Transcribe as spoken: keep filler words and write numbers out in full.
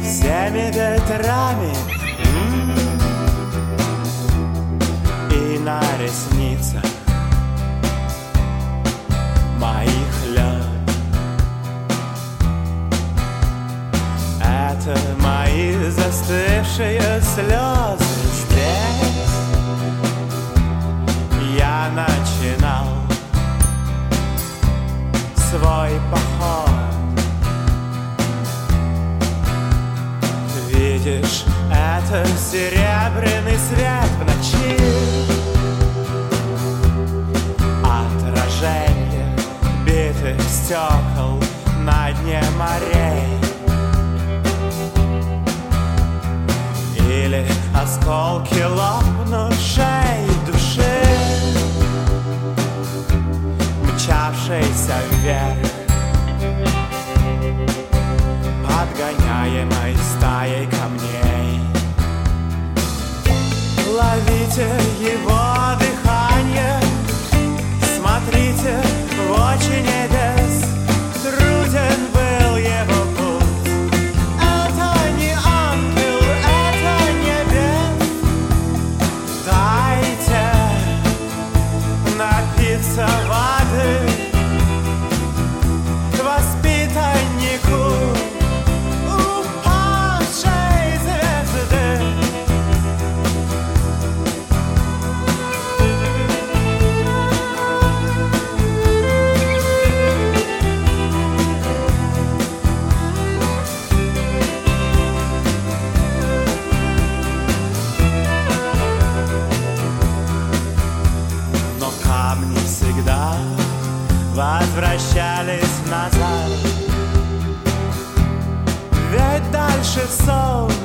всеми ветрами, м-м, и на ресницах моих лед. Это мои застывшие слезы. Здесь я начинал свой поход. Видишь, это серебряный свет в ночи, отражение битых стекол на дне морей, или осколки лопнувшей души, мчавшейся вверх, подгоняемой стаей камней. Ловите его дыхание, смотрите в очи небес, труден был его путь. Это не ангел, это небес. Дайте напиться воды воспитаннику упавшей звезды. Но камни всегда возвращались назад, ведь дальше сон